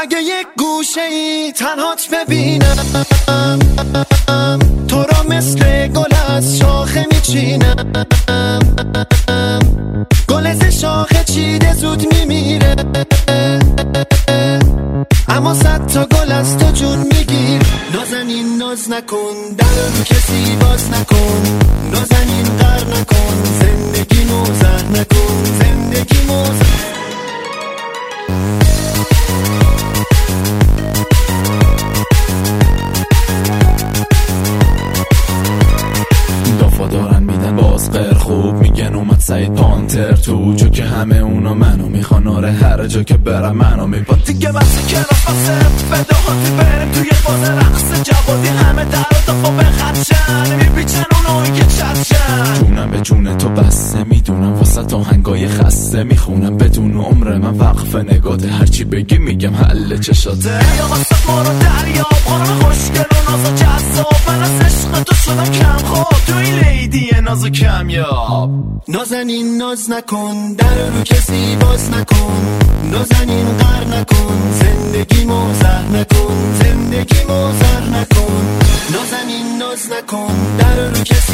اگه یک گوشه ای تنهات ببینم، تو را مثل گل از شاخه میچینم. گل ز شاخه چیده زود میمیره، اما 100 تا گل از تو جون میگیر. نازنین ناز نکن، در رو کسی باز نکن. نازنین غر نکن، زندگی موزه نکن. زندگی موزه. دافا دارن میدن باز غیر خوب، میگن اومد سعید پانتر تو جو که همه اونا منو میخوان. آره هر جا که برم منو میپا دیگه بس که نفسه فداهاتی بریم توی باز رقص جوادی. همه در و دافا بخدشن میپیچن اونایی که چتشن. جونم به جون تو بسته، میدونم واسه آهنگای خسته میخونم بدون عمر من وقف نگاته. هرچی بگی میگم حل چشاته. یا واسه ما رو دریا خانم خوشگل و ناز و جذاب، من از عشق تو شدم کم خواب. تو این لیدی ناز و کمیاب. نازنین ناز نکن، در رو کسی باز نکن. نازنین غر نکن، زندگی موزه نکن. زندگی موزه نکن. نازنین ناز نکن، در رو کسی